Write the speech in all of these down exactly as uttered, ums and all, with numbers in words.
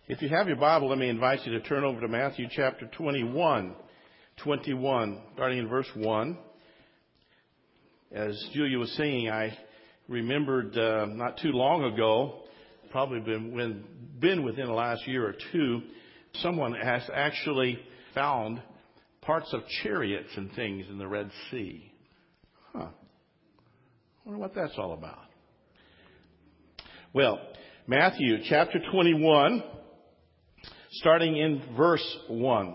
If you have your Bible, let me invite you to turn over to Matthew chapter twenty-one. twenty-one, starting in verse one. As Julia was singing, I remembered uh, not too long ago, probably been, when, been within the last year or two, someone has actually found parts of chariots and things in the Red Sea. Huh. I wonder what that's all about. Well, Matthew chapter twenty-one, starting in verse one.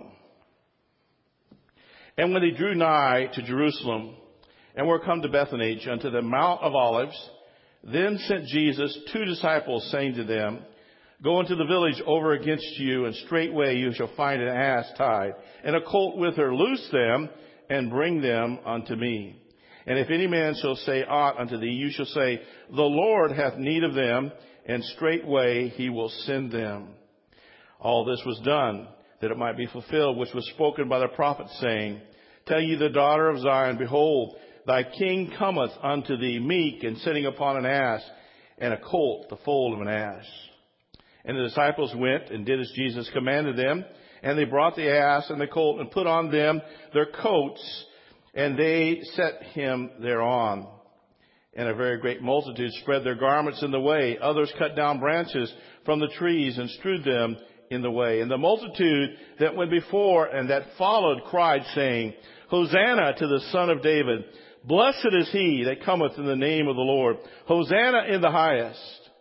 And when they drew nigh to Jerusalem, and were come to Bethany unto the Mount of Olives, then sent Jesus two disciples, saying to them, Go into the village over against you, and straightway you shall find an ass tied, and a colt with her. Loose them, and bring them unto me. And if any man shall say aught unto thee, you shall say, The Lord hath need of them, and straightway he will send them. All this was done, that it might be fulfilled, which was spoken by the prophet, saying, Tell ye the daughter of Zion, Behold, thy king cometh unto thee, meek, and sitting upon an ass, and a colt, the foal of an ass. And the disciples went and did as Jesus commanded them, and they brought the ass and the colt, and put on them their coats, and they set him thereon. And a very great multitude spread their garments in the way. Others cut down branches from the trees and strewed them in the way. And the multitude that went before and that followed cried, saying, Hosanna to the Son of David. Blessed is he that cometh in the name of the Lord. Hosanna in the highest.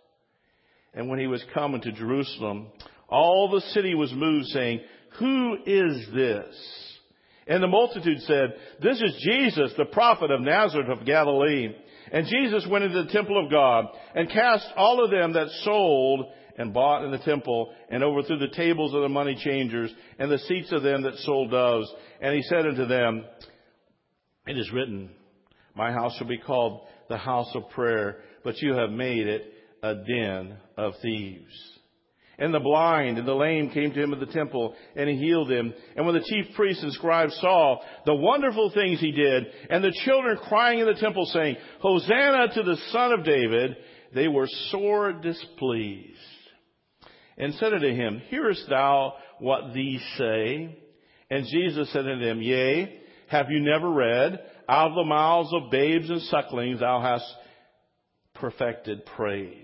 And when he was come into Jerusalem, all the city was moved, saying, Who is this? And the multitude said, This is Jesus, the prophet of Nazareth of Galilee. And Jesus went into the temple of God, and cast all of them that sold and bought in the temple, and overthrew the tables of the money changers, and the seats of them that sold doves. And he said unto them, It is written, My house shall be called the house of prayer, but you have made it a den of thieves. And the blind and the lame came to him at the temple, and he healed them. And when the chief priests and scribes saw the wonderful things he did, and the children crying in the temple, saying, Hosanna to the Son of David, they were sore displeased. And said unto him, Hearest thou what these say? And Jesus said unto them, Yea, have you never read, Out of the mouths of babes and sucklings thou hast perfected praise.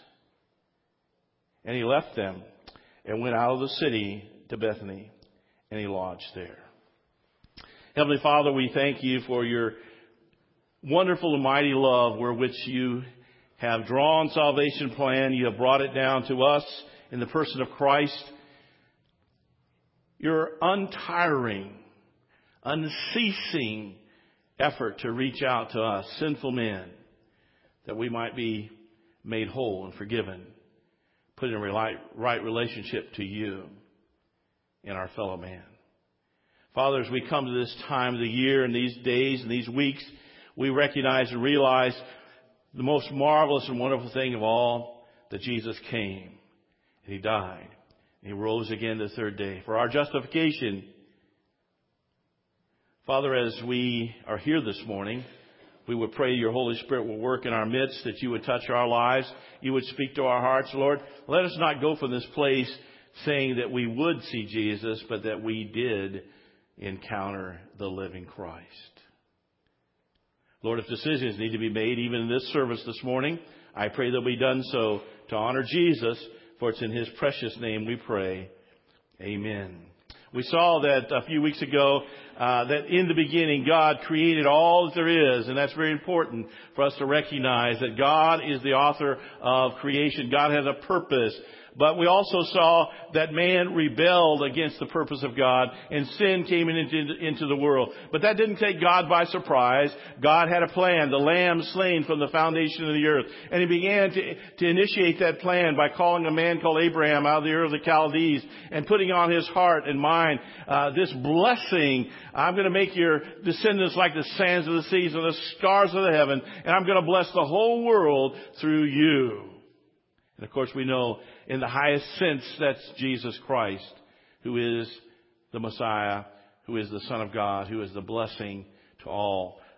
And he left them and went out of the city to Bethany, and he lodged there. Heavenly Father, we thank you for your wonderful and mighty love wherewith you have drawn salvation plan. You have brought it down to us in the person of Christ. Your untiring, unceasing effort to reach out to us, sinful men, that we might be made whole and forgiven, put in a right, right relationship to you and our fellow man. Father, as we come to this time of the year and these days and these weeks, we recognize and realize the most marvelous and wonderful thing of all, that Jesus came and he died and he rose again the third day for our justification. Father, as we are here this morning, we would pray your Holy Spirit will work in our midst, that you would touch our lives, you would speak to our hearts. Lord, let us not go from this place saying that we would see Jesus, but that we did encounter the living Christ. Lord, if decisions need to be made even in this service this morning, I pray they'll be done so to honor Jesus, for it's in his precious name we pray. Amen. We saw that a few weeks ago, uh, that in the beginning God created all that there is, and that's very important for us to recognize that God is the author of creation. God has a purpose. But we also saw that man rebelled against the purpose of God, and sin came into, into the world. But that didn't take God by surprise. God had a plan, the lamb slain from the foundation of the earth. And he began to, to initiate that plan by calling a man called Abraham out of the Ur of the Chaldees and putting on his heart and mind uh, this blessing. I'm going to make your descendants like the sands of the seas and the stars of the heaven, and I'm going to bless the whole world through you. And of course we know in the highest sense that's Jesus Christ, who is the Messiah, who is the Son of God, who is the blessing to all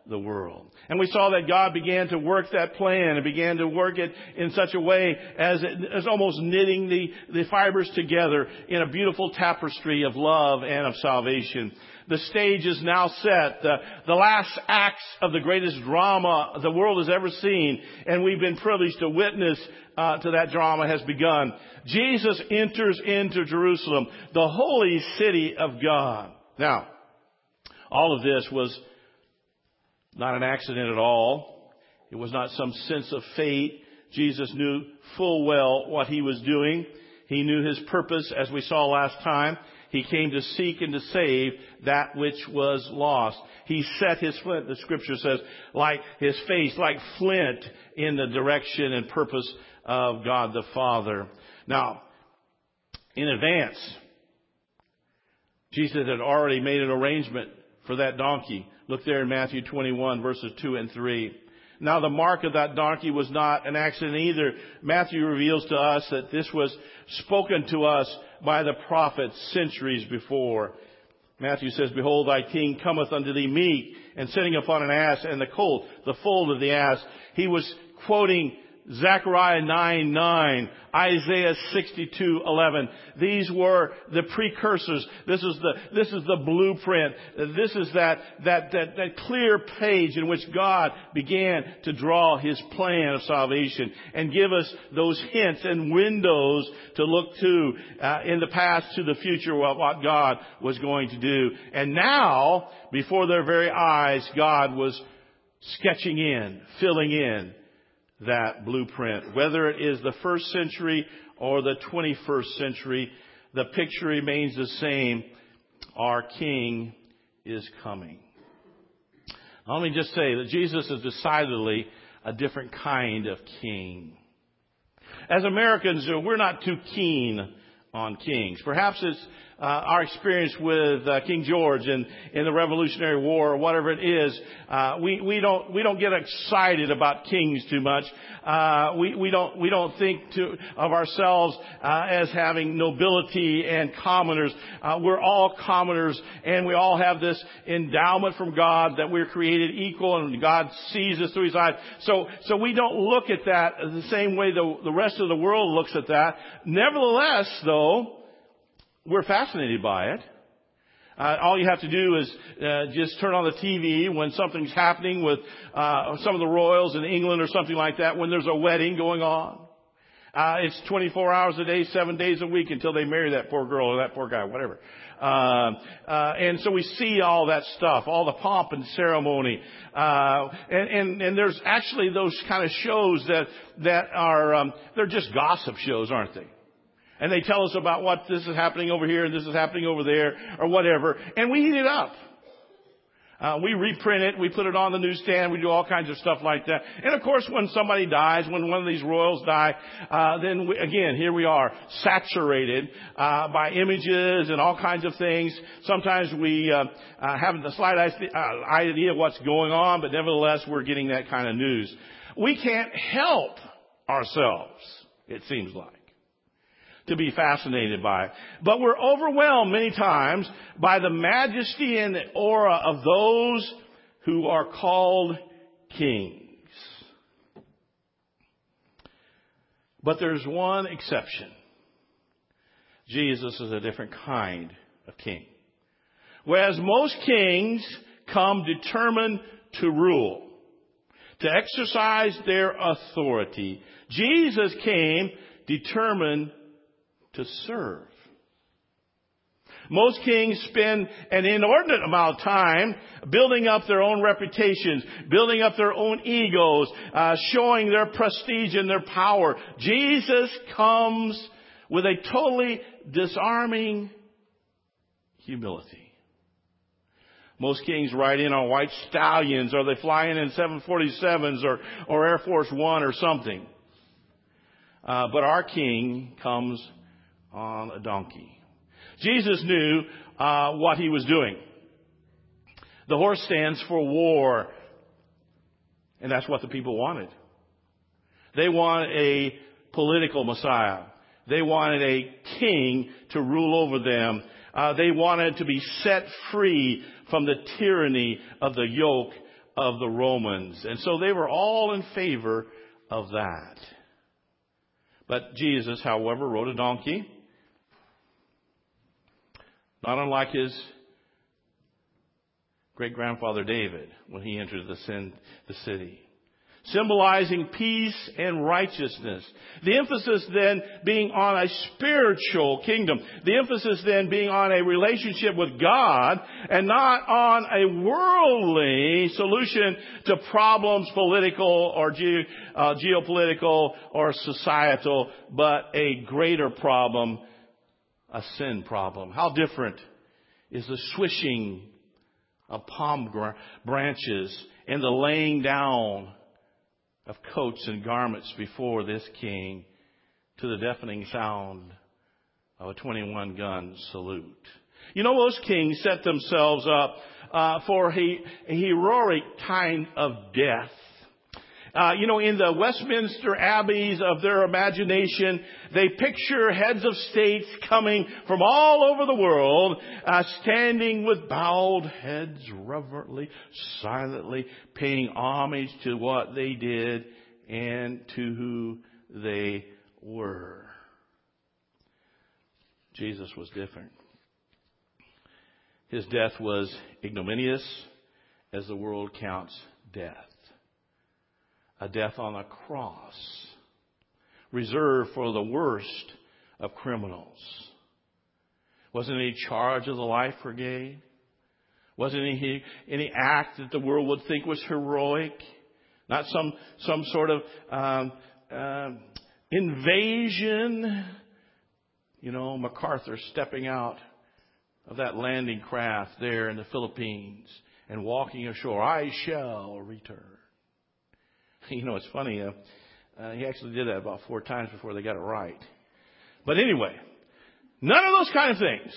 the world. And we saw that God began to work that plan and began to work it in such a way as, it, as almost knitting the, the fibers together in a beautiful tapestry of love and of salvation. The stage is now set. The, the last acts of the greatest drama the world has ever seen, and we've been privileged to witness uh, to that drama, has begun. Jesus enters into Jerusalem, the holy city of God. Now, all of this was not an accident at all. It was not some sense of fate. Jesus knew full well what he was doing. He knew his purpose, as we saw last time. He came to seek and to save that which was lost. He set his flint, the scripture says, like his face, like flint, in the direction and purpose of God the Father. Now, in advance, Jesus had already made an arrangement for that donkey. Look there in Matthew twenty-one, verses two and three. Now, the mark of that donkey was not an accident either. Matthew reveals to us that this was spoken to us by the prophets centuries before. Matthew says, "Behold, thy king cometh unto thee meek, and sitting upon an ass, and the colt, the foal of the ass." He was quoting Zechariah nine nine, Isaiah sixty-two eleven. These were the precursors. This is the, this is the blueprint. This is that, that, that, that clear page in which God began to draw his plan of salvation and give us those hints and windows to look to, uh, in the past to the future, what, what God was going to do. And now, before their very eyes, God was sketching in, filling in that blueprint. Whether it is the first century or the twenty-first century, the picture remains the same. Our King is coming. Let me just say that Jesus is decidedly a different kind of king. As Americans, we're not too keen on kings. Perhaps it's uh, our experience with uh, King George in, in the Revolutionary War or whatever it is. Uh, we, we don't we don't get excited about kings too much. Uh, we, we don't we don't think to, of ourselves uh, as having nobility and commoners. Uh, we're all commoners, and we all have this endowment from God that we're created equal, and God sees us through His eyes. So so we don't look at that the same way the, the rest of the world looks at that. Nevertheless, though, we're fascinated by it. Uh, all you have to do is uh, just turn on the T V when something's happening with uh, some of the royals in England or something like that, when there's a wedding going on. Uh, it's twenty-four hours a day, seven days a week until they marry that poor girl or that poor guy, whatever. Uh, uh, and so we see all that stuff, all the pomp and ceremony. Uh, and, and, and there's actually those kind of shows that, that are, um, they're just gossip shows, aren't they? And they tell us about what this is happening over here and this is happening over there or whatever. And we eat it up. Uh, we reprint it. We put it on the newsstand. We do all kinds of stuff like that. And of course, when somebody dies, when one of these royals die, uh, then we, again, here we are, saturated uh, by images and all kinds of things. Sometimes we uh, uh, haven't the slightest idea what's going on, but nevertheless, we're getting that kind of news. We can't help ourselves, it seems like, to be fascinated by. But we're overwhelmed many times by the majesty and the aura of those who are called kings. But there's one exception. Jesus is a different kind of king. Whereas most kings come determined to rule, to exercise their authority, Jesus came determined to serve. Most kings spend an inordinate amount of time building up their own reputations, building up their own egos, uh, showing their prestige and their power. Jesus comes with a totally disarming humility. Most kings ride in on white stallions, or they fly in in seven forty-sevens or, or Air Force One or something. Uh, but our King comes on a donkey. Jesus knew uh, what he was doing. The horse stands for war, and that's what the people wanted. They wanted a political Messiah. They wanted a king to rule over them. Uh, they wanted to be set free from the tyranny of the yoke of the Romans. And so they were all in favor of that. But Jesus, however, rode a donkey, not unlike his great-grandfather David when he entered the, sin, the city, symbolizing peace and righteousness. The emphasis then being on a spiritual kingdom. The emphasis then being on a relationship with God and not on a worldly solution to problems, political or ge- uh, geopolitical or societal, but a greater problem, a sin problem. How different is the swishing of palm branches and the laying down of coats and garments before this king to the deafening sound of a twenty-one gun salute. You know, those kings set themselves up uh, for a, a heroic kind of death. Uh, you know, in the Westminster Abbeys of their imagination, they picture heads of states coming from all over the world, uh, standing with bowed heads, reverently, silently, paying homage to what they did and to who they were. Jesus was different. His death was ignominious, as the world counts death. A death on a cross, reserved for the worst of criminals. Wasn't any charge of the life brigade. Wasn't any, any act that the world would think was heroic. Not some, some sort of um, uh, invasion. You know, MacArthur stepping out of that landing craft there in the Philippines and walking ashore. I shall return. You know, it's funny. Uh, uh, he actually did that about four times before they got it right. But anyway, none of those kind of things.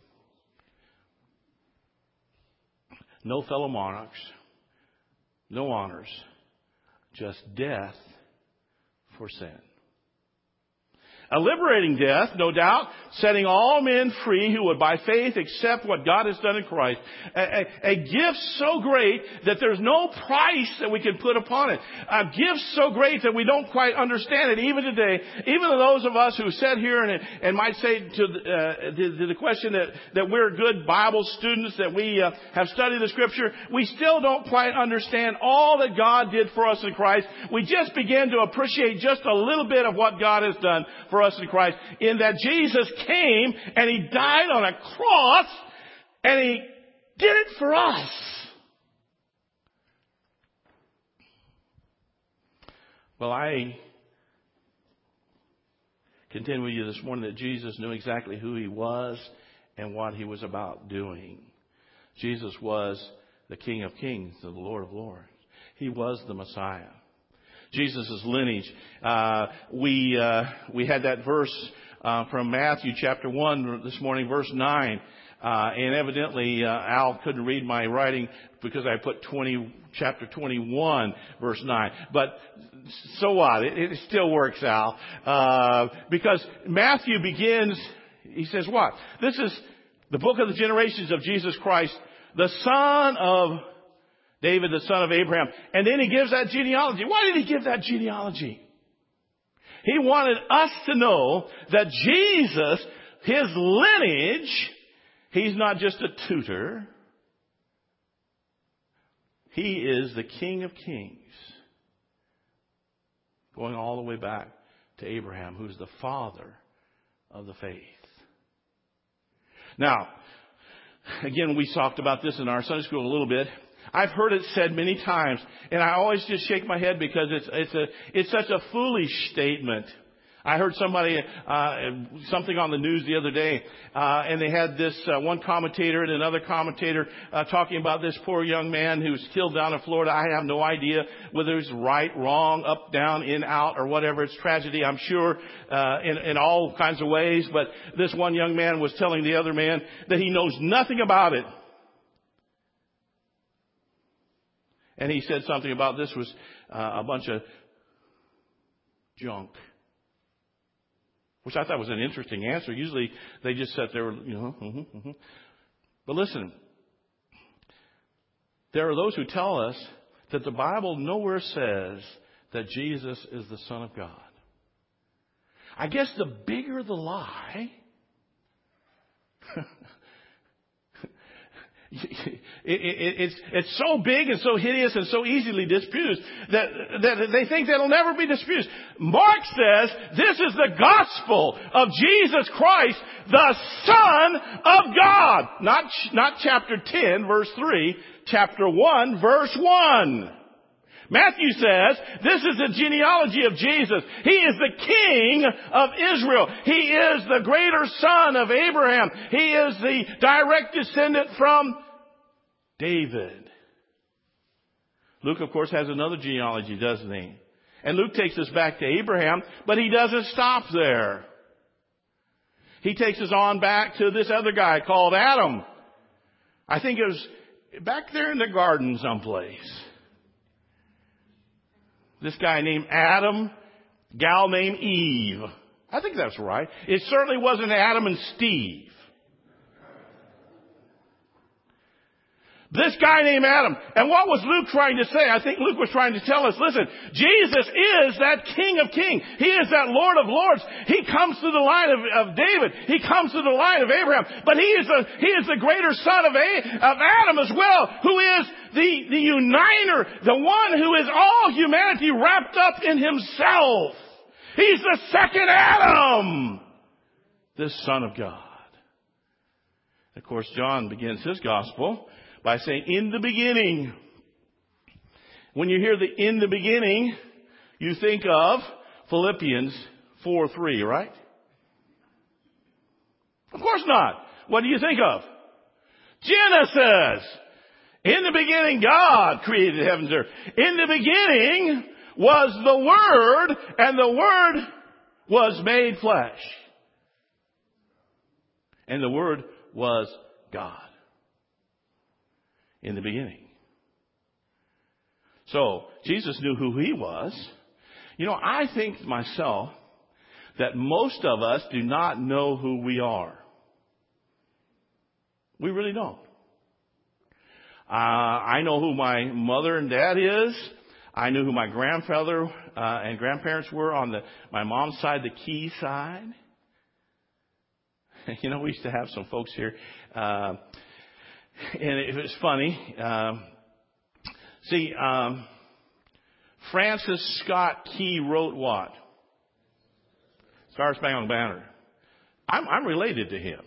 No fellow monarchs. No honors. Just death for sin. A liberating death, no doubt, setting all men free who would by faith accept what God has done in Christ. A, a, a gift so great that there's no price that we can put upon it. A gift so great that we don't quite understand it even today. Even those of us who sit here and, and might say to, uh, to, to the question that, that we're good Bible students, that we uh, have studied the Scripture, we still don't quite understand all that God did for us in Christ. We just begin to appreciate just a little bit of what God has done for us in Christ, in that Jesus came and He died on a cross and He did it for us. Well, I contend with you this morning that Jesus knew exactly who He was and what He was about doing. Jesus was the King of Kings and the Lord of Lords. He was the Messiah. Jesus' lineage. Uh, we, uh, we had that verse, uh, from Matthew chapter one this morning, verse nine. Uh, and evidently, uh, Al couldn't read my writing because I put twenty, chapter twenty-one, verse nine. But so what? It, it still works, Al. Uh, because Matthew begins, he says what? This is the book of the generations of Jesus Christ, the son of David, the son of Abraham. And then he gives that genealogy. Why did he give that genealogy? He wanted us to know that Jesus, his lineage, he's not just a tutor. He is the King of Kings. Going all the way back to Abraham, who's the father of the faith. Now, again, we talked about this in our Sunday school a little bit. I've heard it said many times, and I always just shake my head because it's it's a it's such a foolish statement. I heard somebody uh something on the news the other day, uh and they had this uh, one commentator and another commentator uh, talking about this poor young man who was killed down in Florida. I have no idea whether it's right, wrong, up, down, in, out, or whatever. It's tragedy, I'm sure, uh in, in all kinds of ways. But this one young man was telling the other man that he knows nothing about it. And he said something about this was uh, a bunch of junk. Which I thought was an interesting answer. Usually they just sat there, you know. Mm-hmm, mm-hmm. But listen, there are those who tell us that the Bible nowhere says that Jesus is the Son of God. I guess the bigger the lie, It, it, it's, it's so big and so hideous and so easily disputed that, that they think that'll never be disputed. Mark says this is the gospel of Jesus Christ, the Son of God. Not, not chapter ten, verse three, chapter one, verse one. Matthew says this is the genealogy of Jesus. He is the King of Israel. He is the greater son of Abraham. He is the direct descendant from David. Luke, of course, has another genealogy, doesn't he? And Luke takes us back to Abraham, but he doesn't stop there. He takes us on back to this other guy called Adam. I think it was back there in the garden someplace. This guy named Adam, gal named Eve. I think that's right. It certainly wasn't Adam and Steve. This guy named Adam. And what was Luke trying to say? I think Luke was trying to tell us, listen, Jesus is that King of Kings. He is that Lord of Lords. He comes through the line of, of David. He comes through the line of Abraham. But he is the, he is the greater son of, A, of Adam as well, who is the, the uniter, the one who is all humanity wrapped up in himself. He's the second Adam, this Son of God. Of course, John begins his gospel by saying, in the beginning. When you hear the in the beginning, you think of Philippians four three, right? Of course not. What do you think of? Genesis. In the beginning, God created heavens and earth. In the beginning was the Word, and the Word was made flesh. And the Word was God. In the beginning. So, Jesus knew who He was. You know, I think myself that most of us do not know who we are. We really don't. Uh, I know who my mother and dad is. I knew who my grandfather uh, and grandparents were on the my mom's side, the Key side. You know, we used to have some folks here. Uh, And it was funny. Um, see, um, Francis Scott Key wrote what? Star Spangled Banner. I'm, I'm related to him.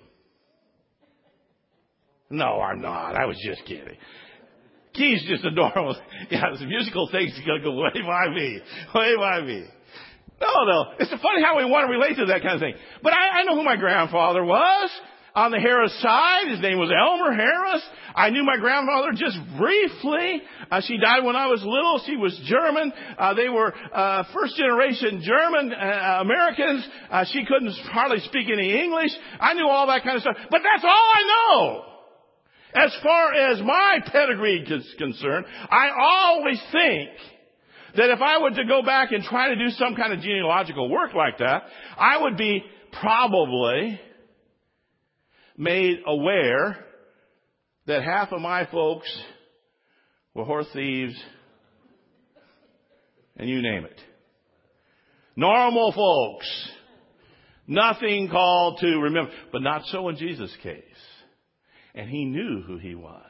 No, I'm not. I was just kidding. Key's just a normal. Yeah, the musical thing's going to go way by me. Way by me. No, no. It's funny how we want to relate to that kind of thing. But I, I know who my grandfather was. On the Harris side, his name was Elmer Harris. I knew my grandmother just briefly. Uh, she died when I was little. She was German. Uh, they were uh, first generation German uh, Americans. Uh, she couldn't hardly speak any English. I knew all that kind of stuff. But that's all I know. As far as my pedigree is concerned, I always think that if I were to go back and try to do some kind of genealogical work like that, I would be probably made aware that half of my folks were horse thieves, and you name it. Normal folks. Nothing called to remember. But not so in Jesus' case. And He knew who He was.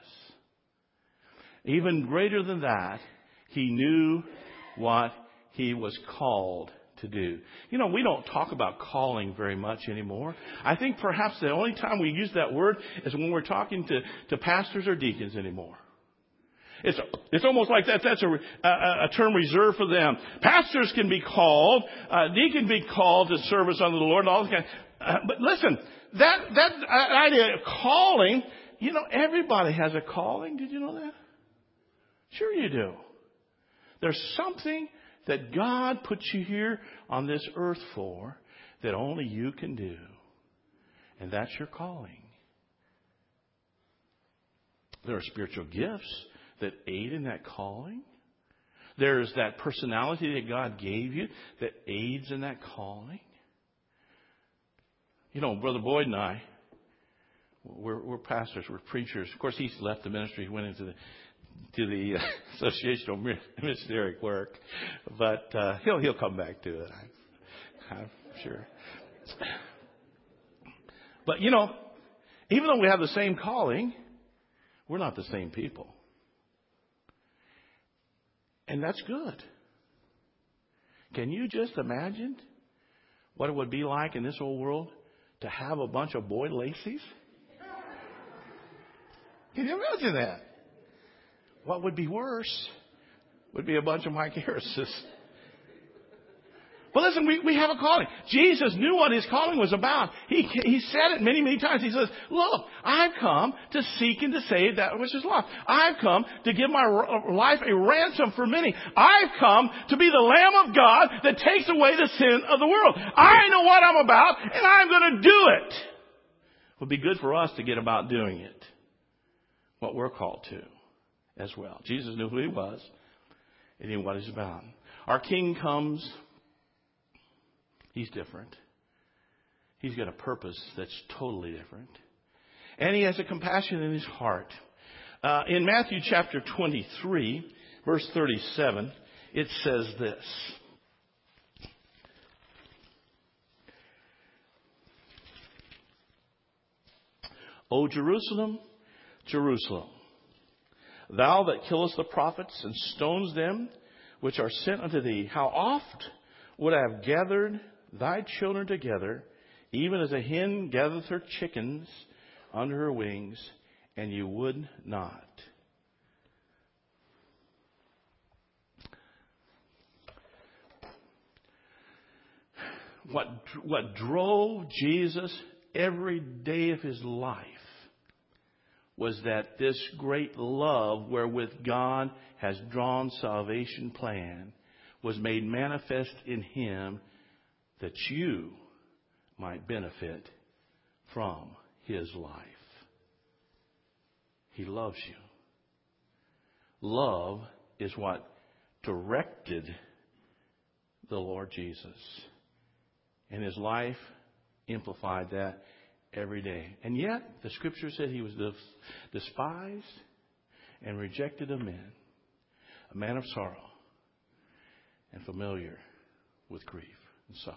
Even greater than that, He knew what He was called to do. You know, we don't talk about calling very much anymore. I think perhaps the only time we use that word is when we're talking to, to pastors or deacons anymore. It's, it's almost like that, that's a, a, a term reserved for them. Pastors can be called, uh, deacons can be called to service unto the Lord and all that kind of, uh, but listen, that, that idea of calling, you know, everybody has a calling. Did you know that? Sure you do. There's something that God put you here on this earth for that only you can do. And that's your calling. There are spiritual gifts that aid in that calling. There's that personality that God gave you that aids in that calling. You know, Brother Boyd and I, we're, we're pastors, we're preachers. Of course, he's left the ministry, he went into the to the Association of Missionary Work, but uh, he'll he'll come back to it. I'm, I'm sure. But you know, even though we have the same calling, we're not the same people, and that's good. Can you just imagine what it would be like in this old world to have a bunch of Boyd Lacey's? Can you imagine that? What would be worse would be a bunch of Mike Harris's. But listen, we, we have a calling. Jesus knew what his calling was about. He, he said it many, many times. He says, look, I've come to seek and to save that which is lost. I've come to give my life a ransom for many. I've come to be the Lamb of God that takes away the sin of the world. I know what I'm about, and I'm going to do it. It would be good for us to get about doing it, what we're called to as well. Jesus knew who he was and he knew what he's about. Our King comes. He's different. He's got a purpose that's totally different. And he has a compassion in his heart. Uh, in Matthew chapter twenty-three, verse thirty-seven, it says this. O Jerusalem, Jerusalem, thou that killest the prophets and stones them which are sent unto thee, how oft would I have gathered thy children together, even as a hen gathereth her chickens under her wings, and you would not. What, what drove Jesus every day of his life was that this great love wherewith God has drawn salvation plan was made manifest in him, that you might benefit from his life. He loves you. Love is what directed the Lord Jesus. And his life amplified that every day. And yet, the scripture said he was despised and rejected of men, a man of sorrow and familiar with grief and suffering.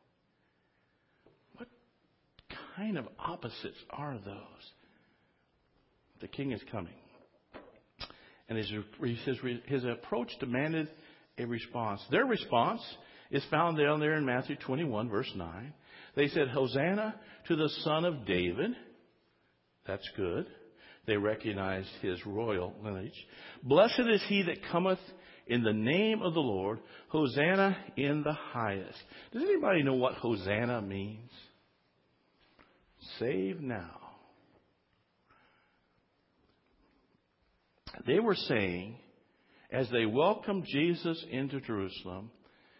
What kind of opposites are those? The King is coming. And his, his, his approach demanded a response. Their response is found down there in Matthew twenty-one, verse nine. They said, Hosanna to the Son of David. That's good. They recognized his royal lineage. Blessed is he that cometh in the name of the Lord. Hosanna in the highest. Does anybody know what Hosanna means? Save now. They were saying, as they welcomed Jesus into Jerusalem,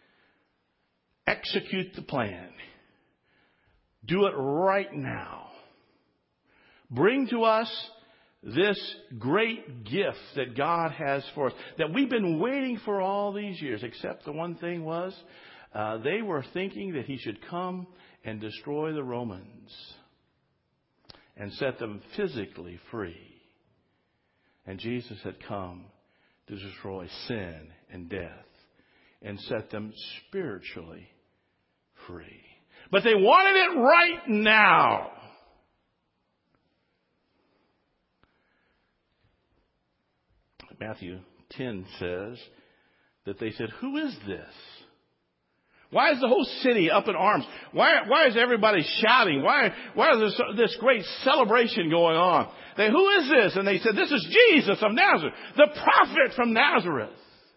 execute the plan. Do it right now. Bring to us this great gift that God has for us, that we've been waiting for all these years, except the one thing was, uh, they were thinking that he should come and destroy the Romans and set them physically free. And Jesus had come to destroy sin and death and set them spiritually free. But they wanted it right now. Matthew ten says that they said, who is this? Why is the whole city up in arms? Why, why is everybody shouting? Why, why is this, this great celebration going on? They, who is this? And they said, this is Jesus of Nazareth, the prophet from Nazareth.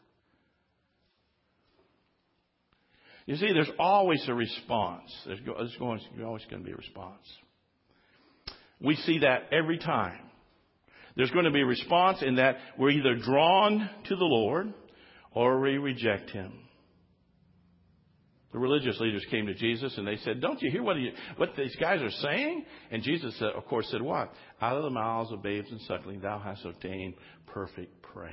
You see, there's always a response. There's, there's always going to be a response. We see that every time. There's going to be a response in that we're either drawn to the Lord or we reject him. The religious leaders came to Jesus and they said, don't you hear what, he, what these guys are saying? And Jesus, said, of course, said what? Out of the mouths of babes and suckling, thou hast obtained perfect praise.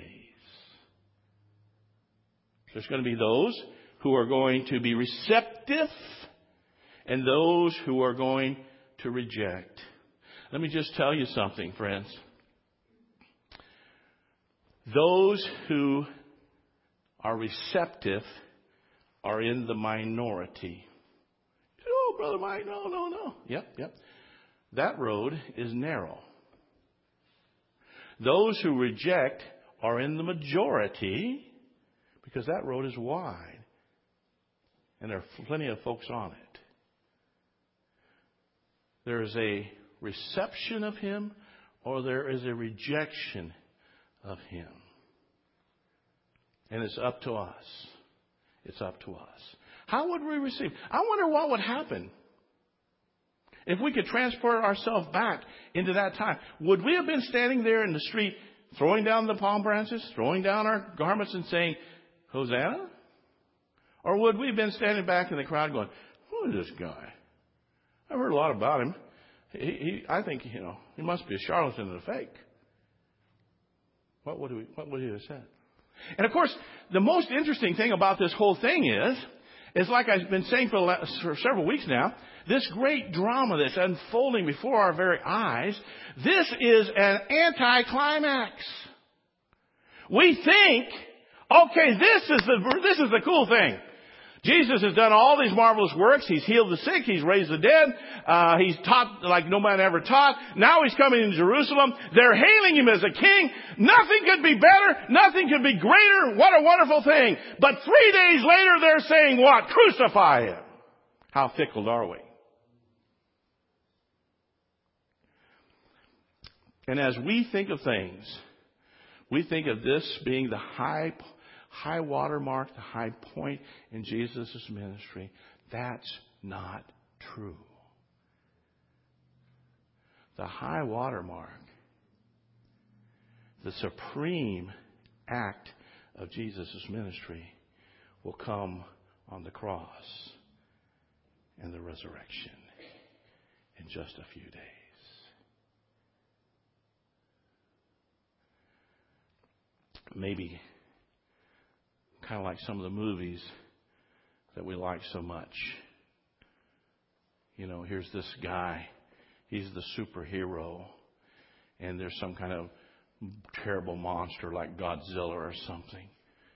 There's going to be those who are going to be receptive and those who are going to reject. Let me just tell you something, friends. Those who are receptive are in the minority. Oh, Brother Mike, no, no, no. Yep, yep. That road is narrow. Those who reject are in the majority because that road is wide. And there are plenty of folks on it. There is a reception of Him or there is a rejection of Him. And it's up to us. It's up to us. How would we receive? I wonder what would happen if we could transport ourselves back into that time. Would we have been standing there in the street throwing down the palm branches, throwing down our garments and saying, Hosanna? Or would we have been standing back in the crowd going, who is this guy? I've heard a lot about him. He, he, I think, you know, he must be a charlatan and a fake. What would we, what would he have said? And of course, the most interesting thing about this whole thing is, is like I've been saying for, for several weeks now, this great drama that's unfolding before our very eyes, this is an anticlimax. We think, okay, this is the, this is the cool thing. Jesus has done all these marvelous works. He's healed the sick. He's raised the dead. Uh, he's taught like no man ever taught. Now he's coming into Jerusalem. They're hailing him as a king. Nothing could be better. Nothing could be greater. What a wonderful thing. But three days later, they're saying what? Crucify him. How fickle are we? And as we think of things, we think of this being the high high water mark, the high point in Jesus' ministry. That's not true. The high water mark, the supreme act of Jesus' ministry will come on the cross and the resurrection in just a few days. Maybe kind of like some of the movies that we like so much. You know, here's this guy. He's the superhero. And there's some kind of terrible monster like Godzilla or something.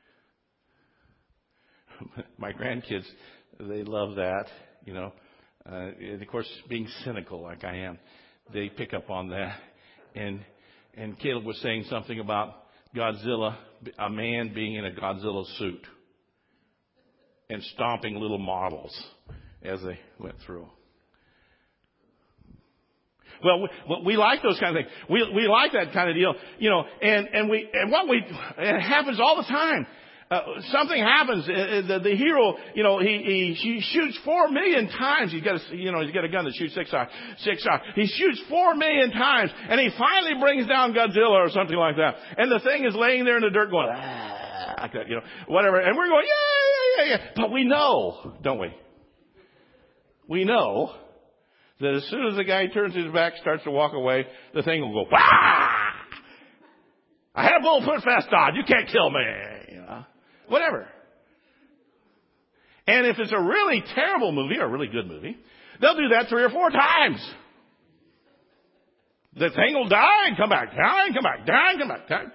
My grandkids, they love that, you know. Uh, and of course, being cynical like I am, they pick up on that. And and Caleb was saying something about Godzilla, a man being in a Godzilla suit and stomping little models as they went through. Well, we, we like those kind of things. We we like that kind of deal, you know. And and we and what we it happens all the time. Uh, something happens. Uh, the, the hero, you know, he, he he shoots four million times. He's got a, you know, he's got a gun that shoots six shots. Six shots. He shoots four million times, and he finally brings down Godzilla or something like that. And the thing is laying there in the dirt, going ah, like that, you know, whatever. And we're going, yeah, yeah, yeah, yeah. But we know, don't we? We know that as soon as the guy turns his back, starts to walk away, the thing will go, wah! I had a bulletproof vest on. You can't kill me. You know, whatever. And if it's a really terrible movie or a really good movie, they'll do that three or four times. The thing will die and come back, die and come back, die and come back. Die.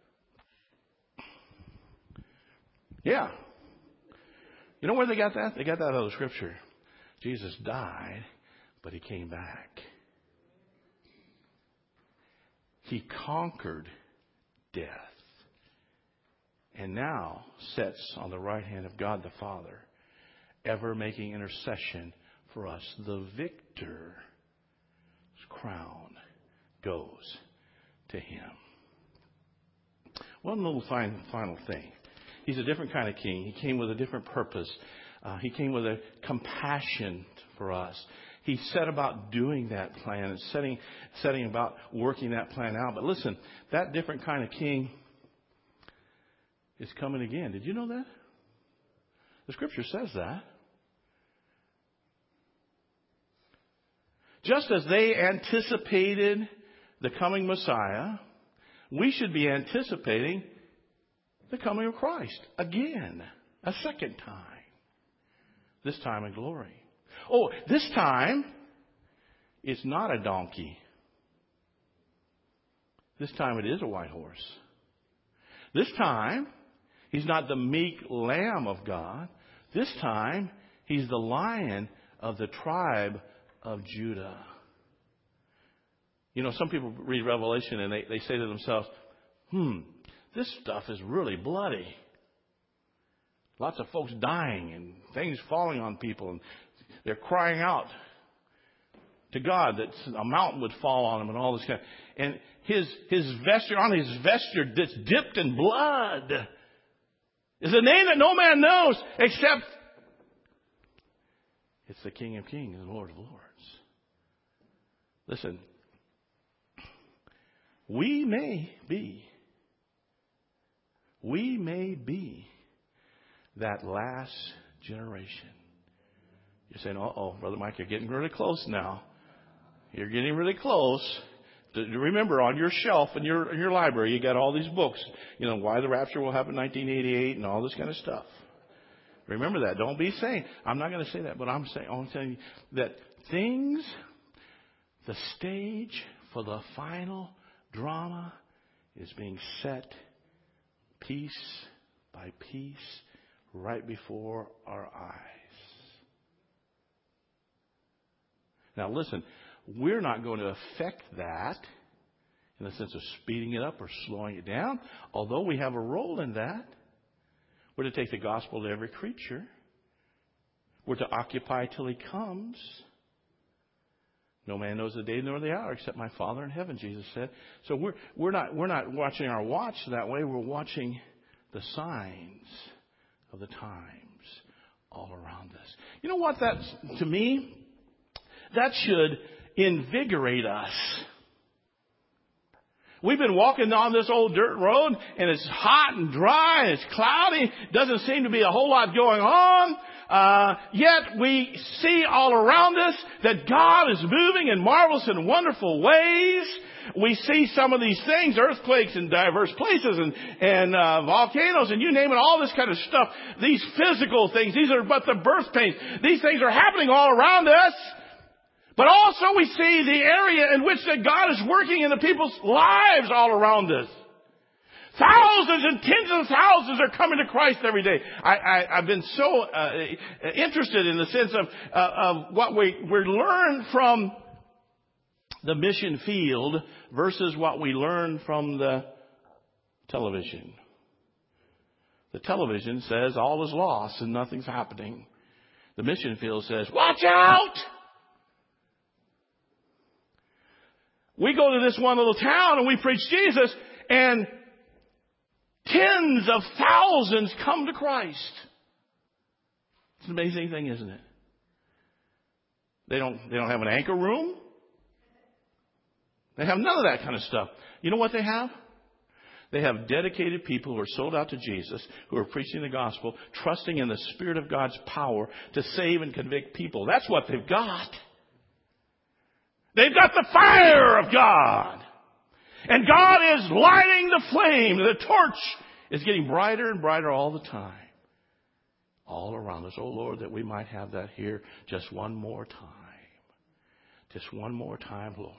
Yeah. You know where they got that? They got that out of the Scripture. Jesus died, but He came back. He conquered death. And now sits on the right hand of God the Father, ever making intercession for us. The victor's crown goes to Him. One little fine, final thing. He's a different kind of king. He came with a different purpose. Uh, he came with a compassion for us. He set about doing that plan and setting, setting about working that plan out. But listen, that different kind of king is coming again. Did you know that? The Scripture says that. Just as they anticipated the coming Messiah, we should be anticipating the coming of Christ again, a second time. This time in glory. Oh, this time it's not a donkey. This time it is a white horse. This time, He's not the meek Lamb of God. This time, He's the Lion of the tribe of Judah. You know, some people read Revelation and they, they say to themselves, hmm, this stuff is really bloody. Lots of folks dying and things falling on people, and they're crying out to God that a mountain would fall on them and all this kind of, and his his vesture, on his vesture that's dipped in blood, is a name that no man knows except it's the King of Kings and Lord of Lords. Listen, we may be, we may be that last generation. You're saying, uh-oh, Brother Mike, you're getting really close now. You're getting really close. Remember, on your shelf in your in your library, you got all these books. You know, Why the Rapture Will Happen in nineteen eighty-eight and all this kind of stuff. Remember that. Don't be saying, I'm not going to say that, but I'm saying, I'm telling you that things, the stage for the final drama is being set piece by piece right before our eyes. Now listen, we're not going to affect that in the sense of speeding it up or slowing it down, although we have a role in that. We're to take the gospel to every creature. We're to occupy till He comes. No man knows the day nor the hour except my Father in heaven, Jesus said. So we're we're not we're not watching our watch that way. We're watching the signs of the times all around us. You know what? That's, to me, that should invigorate us. We've been walking on this old dirt road, and it's hot and dry, and it's cloudy. Doesn't seem to be a whole lot going on. Uh, yet we see all around us that God is moving in marvelous and wonderful ways. We see some of these things, earthquakes in diverse places and, and uh, volcanoes and you name it, all this kind of stuff. These physical things, these are but the birth pains. These things are happening all around us. But also we see the area in which that God is working in the people's lives all around us. Thousands and tens of thousands are coming to Christ every day. I, I, I've been so uh, interested in the sense of, uh, of what we, we learn from the mission field versus what we learn from the television. The television says all is lost and nothing's happening. The mission field says, watch out! We go to this one little town and we preach Jesus, and tens of thousands come to Christ. It's an amazing thing, isn't it? They don't, they don't have an anchor room. They have none of that kind of stuff. You know what they have? They have dedicated people who are sold out to Jesus, who are preaching the gospel, trusting in the Spirit of God's power to save and convict people. That's what they've got. They've got the fire of God. And God is lighting the flame. The torch is getting brighter and brighter all the time. All around us. Oh Lord, that we might have that here just one more time. Just one more time, Lord.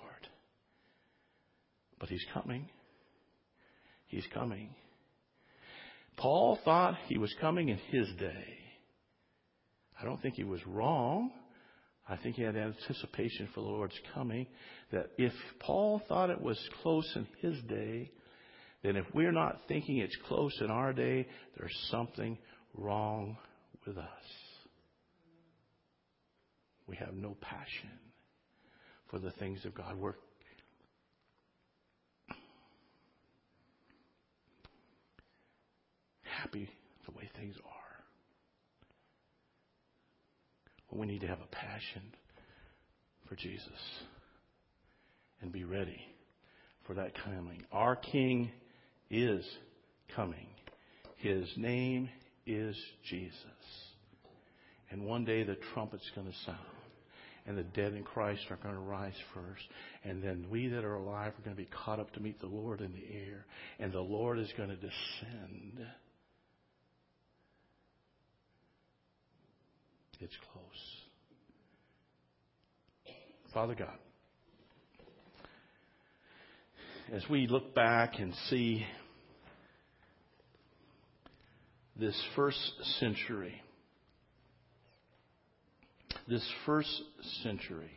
But He's coming. He's coming. Paul thought he was coming in his day. I don't think he was wrong. I think he had anticipation for the Lord's coming. That if Paul thought it was close in his day, then if we're not thinking it's close in our day, there's something wrong with us. We have no passion for the things of God. We're happy the way things are. Well, we need to have a passion for Jesus and be ready for that coming. Our King is coming. His name is Jesus. And one day the trumpet's going to sound. And the dead in Christ are going to rise first. And then we that are alive are going to be caught up to meet the Lord in the air. And the Lord is going to descend. It's close. Father God, as we look back and see this first century, this first century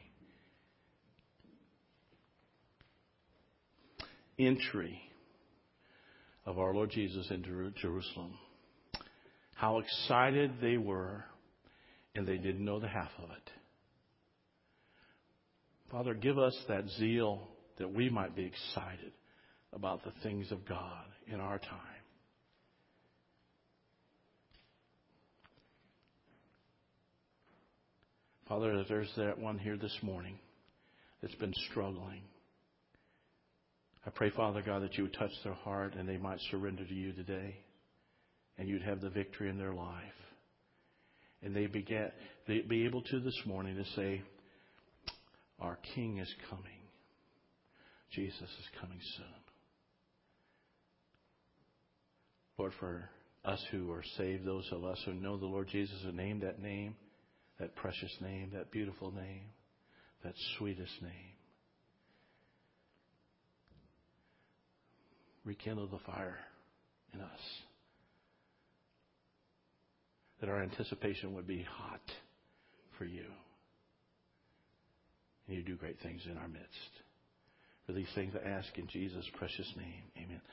entry of our Lord Jesus into Jerusalem, how excited they were, and they didn't know the half of it. Father, give us that zeal that we might be excited about the things of God in our time. Father, if there's that one here this morning that's been struggling, I pray, Father God, that you would touch their heart and they might surrender to you today, and you'd have the victory in their life. And they began, they'd be able to this morning to say, our King is coming. Jesus is coming soon. Lord, for us who are saved, those of us who know the Lord Jesus and name that name, that precious name, that beautiful name, that sweetest name, rekindle the fire in us, that our anticipation would be hot for you. And you do great things in our midst. For these things I ask in Jesus' precious name. Amen.